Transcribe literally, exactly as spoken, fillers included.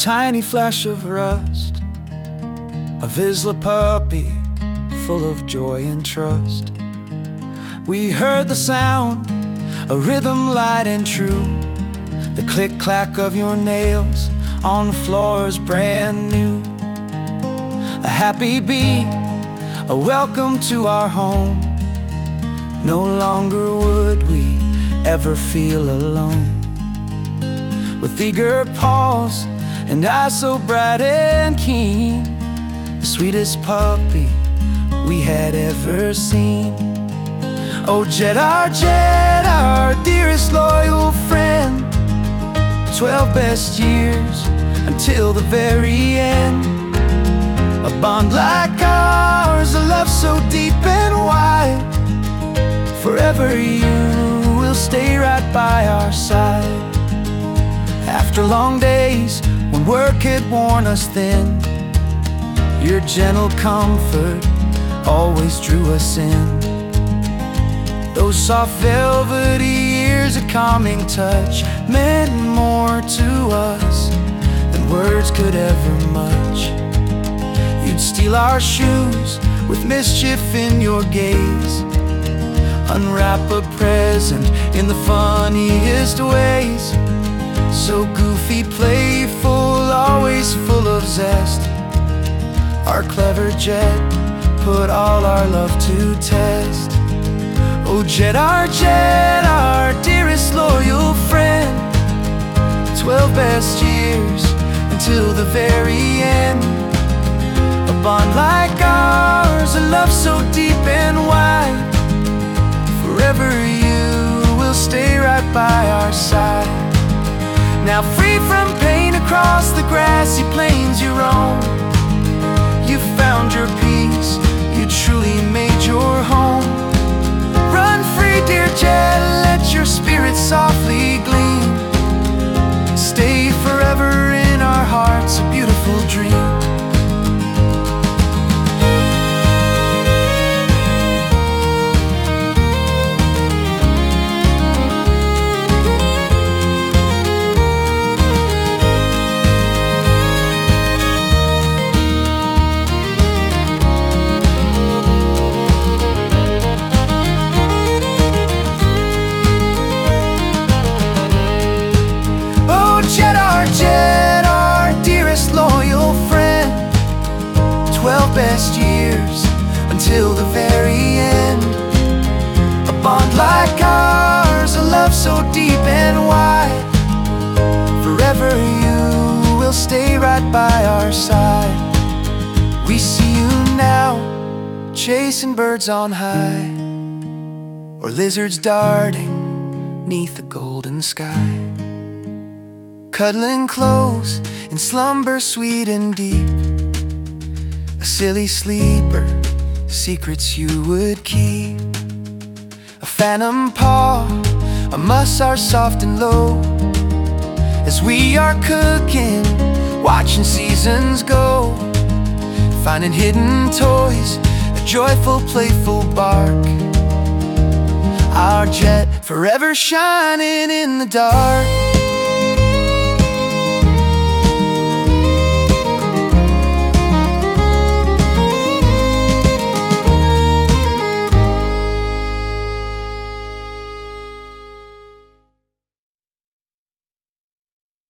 tiny flash of rust, a Vizsla puppy full of joy and trust. We heard the sound, a rhythm light and true, the click-clack of your nails on the floors brand new. A happy beat, a welcome to our home. No longer would we ever feel alone. With eager paws and eyes so bright and keen, the sweetest puppy we had ever seen. Oh, Jet, our Jet, our dearest loyal friend, twelve best years until the very end. A bond like ours, a love so deep and wide, forever you will stay right by our side. After long days when work had worn us thin, your gentle comfort always drew us in. Those soft velvety years, a calming touch, meant more to us than words could ever much. You'd steal our shoes with mischief in your gaze, unwrap a present in the funniest ways. So goofy, playful, always full of zest, our clever Jet put all our love to test. Oh, Jet, our Jet, our dearest loyal friend, twelve best years until the very end. A bond like ours, a love so deep and wide, forever you will stay right by our side. Now free from pain, across the grassy plains you roam, you found your peace, you truly made your home. Run free, dear Jet, let your spirit softly gleam, stay forever in our hearts, a beautiful dream. Jet, our dearest loyal friend, twelve best years until the very end. A bond like ours, a love so deep and wide, forever you will stay right by our side. We see you now, chasing birds on high, or lizards darting 'neath the golden sky, cuddling close in slumber sweet and deep, a silly sleeper, secrets you would keep. A phantom paw, a mussar soft and low, as we are cooking, watching seasons go, finding hidden toys, a joyful playful bark. Our Jet forever shining in the dark.